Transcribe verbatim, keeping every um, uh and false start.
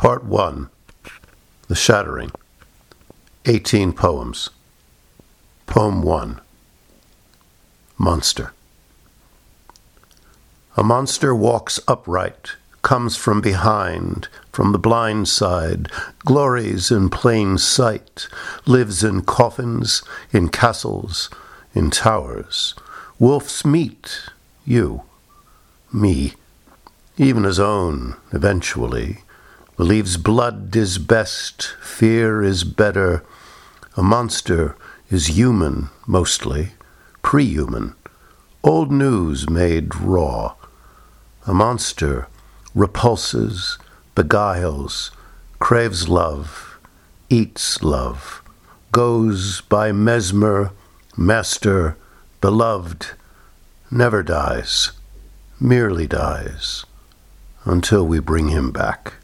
Part one. The Shattering. Eighteen poems. Poem one. Monster. A monster walks upright, comes from behind, from the blind side, glories in plain sight, lives in coffins, in castles, in towers. Wolf's meat, you, me, even his own, eventually, believes blood is best, fear is better. A monster is human, mostly, pre-human, old news made raw. A monster repulses, beguiles, craves love, eats love, goes by mesmer, master, beloved, never dies, merely dies, until we bring him back.